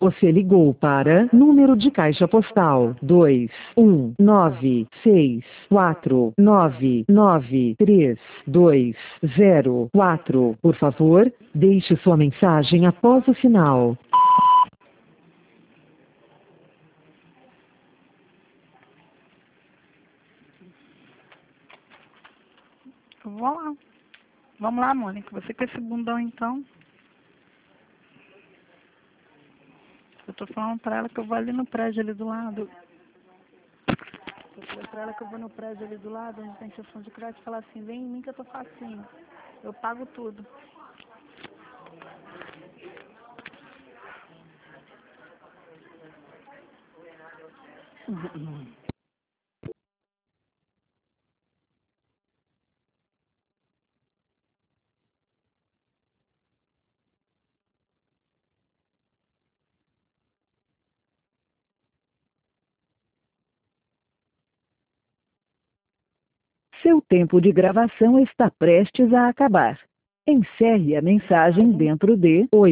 Você ligou para número de caixa postal 21964993204. Por favor, deixe sua mensagem após o sinal. Vamos lá. Vamos lá, Mônica. Você com esse bundão, então. Eu tô falando pra ela que eu vou ali no prédio ali do lado. Eu falei pra ela que eu vou no prédio ali do lado, onde tem sessão de crédito, e falar assim, vem em mim que eu tô facinho. Eu pago tudo. Seu tempo de gravação está prestes a acabar. Encerre a mensagem dentro de 8.